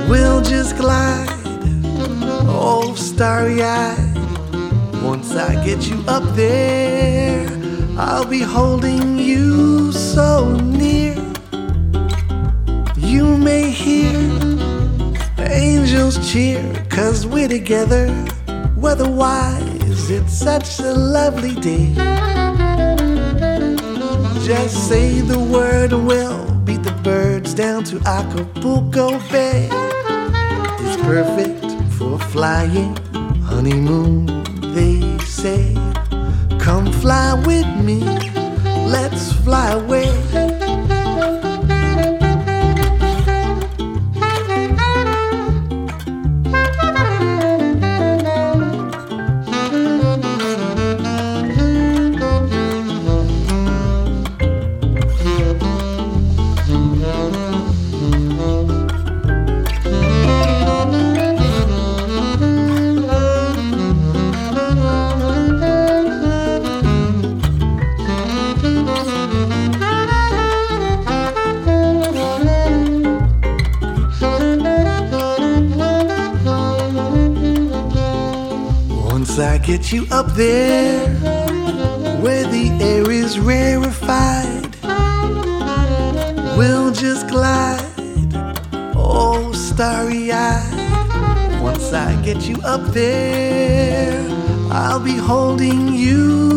We'll just glide, oh starry-eyed. Once I get you up there, I'll be holding you so near. You may hear angels cheer, 'cause we're together. Weather-wise, it's such a lovely day. Just say the word and we'll beat the birds down to Acapulco Bay. It's perfect for a flying honeymoon, they say. Come fly with me, let's fly away. Once I get you up there, where the air is rarefied, we'll just glide, oh starry-eyed. Once I get you up there, I'll be holding you